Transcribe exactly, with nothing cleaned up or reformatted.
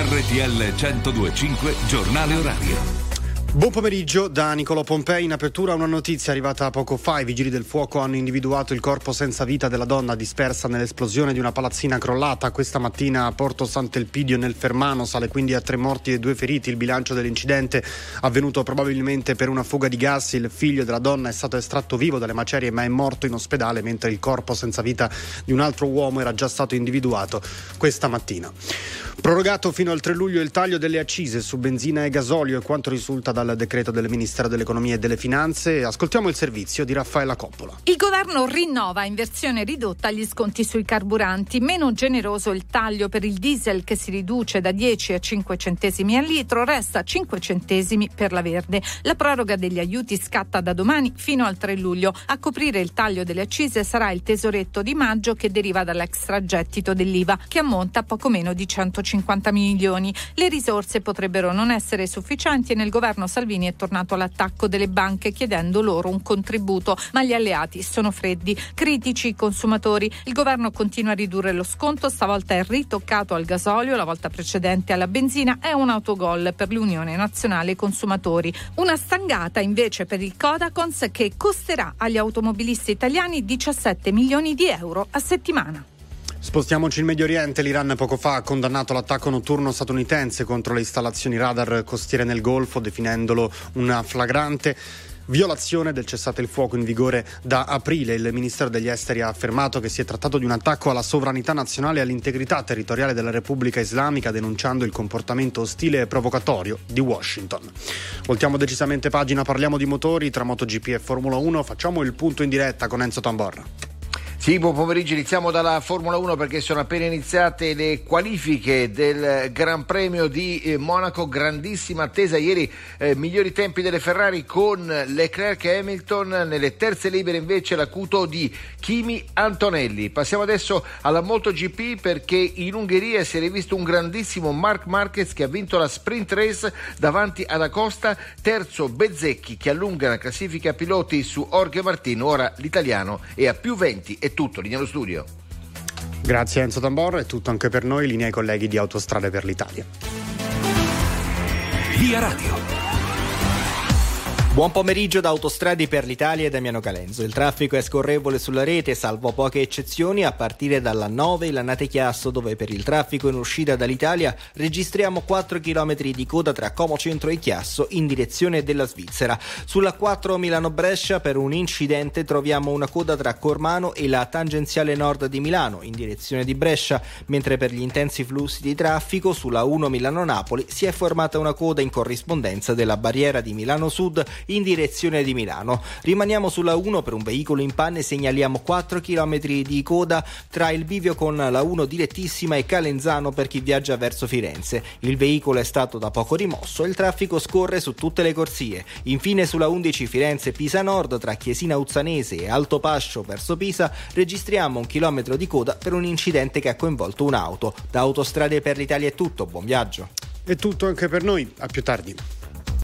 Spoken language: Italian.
R T L centodue e cinque giornale orario. Buon pomeriggio da Nicolò Pompei. In apertura una notizia arrivata poco fa. I vigili del fuoco hanno individuato il corpo senza vita della donna dispersa nell'esplosione di una palazzina crollata questa mattina a Porto Sant'Elpidio nel Fermano. Sale quindi a tre morti e due feriti il bilancio dell'incidente, avvenuto probabilmente per una fuga di gas. Il figlio della donna è stato estratto vivo dalle macerie ma è morto in ospedale, mentre il corpo senza vita di un altro uomo era già stato individuato questa mattina. Prorogato fino al tre luglio il taglio delle accise su benzina e gasolio, è quanto risulta dal decreto del Ministero dell'Economia e delle Finanze. Ascoltiamo il servizio di Raffaella Coppola. Il governo rinnova in versione ridotta gli sconti sui carburanti. Meno generoso il taglio per il diesel, che si riduce da dieci a cinque centesimi al litro, resta cinque centesimi per la verde. La proroga degli aiuti scatta da domani fino al tre luglio. A coprire il taglio delle accise sarà il tesoretto di maggio, che deriva dall'extragettito dell'I V A, che ammonta a poco meno di centocinquanta milioni. Le risorse potrebbero non essere sufficienti e nel governo Salvini è tornato all'attacco delle banche chiedendo loro un contributo, ma gli alleati sono freddi. Critici i consumatori. Il governo continua a ridurre lo sconto, stavolta è ritoccato al gasolio, la volta precedente alla benzina. È un autogol per l'Unione Nazionale Consumatori. Una stangata invece per il Codacons, che costerà agli automobilisti italiani diciassette milioni di euro a settimana. Spostiamoci in Medio Oriente. L'Iran poco fa ha condannato l'attacco notturno statunitense contro le installazioni radar costiere nel Golfo, definendolo una flagrante violazione del cessate il fuoco in vigore da aprile. Il Ministero degli Esteri ha affermato che si è trattato di un attacco alla sovranità nazionale e all'integrità territoriale della Repubblica Islamica, denunciando il comportamento ostile e provocatorio di Washington. Voltiamo decisamente pagina, parliamo di motori, tra MotoGP e Formula uno. Facciamo il punto in diretta con Enzo Tamborra. Sì, buon pomeriggio, iniziamo dalla Formula uno perché sono appena iniziate le qualifiche del Gran Premio di Monaco. Grandissima attesa ieri, eh, migliori tempi delle Ferrari con Leclerc e Hamilton. Nelle terze libere invece l'acuto di Kimi Antonelli. Passiamo adesso alla MotoGP perché in Ungheria si è rivisto un grandissimo Marc Marquez che ha vinto la sprint race davanti ad Acosta, terzo Bezzecchi che allunga la classifica piloti su Jorge Martin. Ora l'italiano è a più venti. È tutto, linea allo studio. Grazie Enzo Tamborra, è tutto anche per noi, linea ai colleghi di Autostrade per l'Italia. Via Radio. Buon pomeriggio da Autostrade per l'Italia e Damiano Calenzo. Il traffico è scorrevole sulla rete, salvo poche eccezioni, a partire dalla nove Lanate Chiasso, dove per il traffico in uscita dall'Italia registriamo quattro chilometri di coda tra Como Centro e Chiasso in direzione della Svizzera. Sulla quattro Milano Brescia per un incidente troviamo una coda tra Cormano e la tangenziale nord di Milano in direzione di Brescia, mentre per gli intensi flussi di traffico sulla uno Milano Napoli si è formata una coda in corrispondenza della barriera di Milano Sud in direzione di Milano. Rimaniamo sulla uno per un veicolo in panne, segnaliamo quattro chilometri di coda tra il bivio con la uno direttissima e Calenzano per chi viaggia verso Firenze. Il veicolo è stato da poco rimosso e il traffico scorre su tutte le corsie. Infine sulla undici Firenze-Pisa Nord tra Chiesina Uzzanese e Alto Pascio verso Pisa registriamo un chilometro di coda per un incidente che ha coinvolto un'auto. Da Autostrade per l'Italia è tutto, buon viaggio. È tutto anche per noi, a più tardi.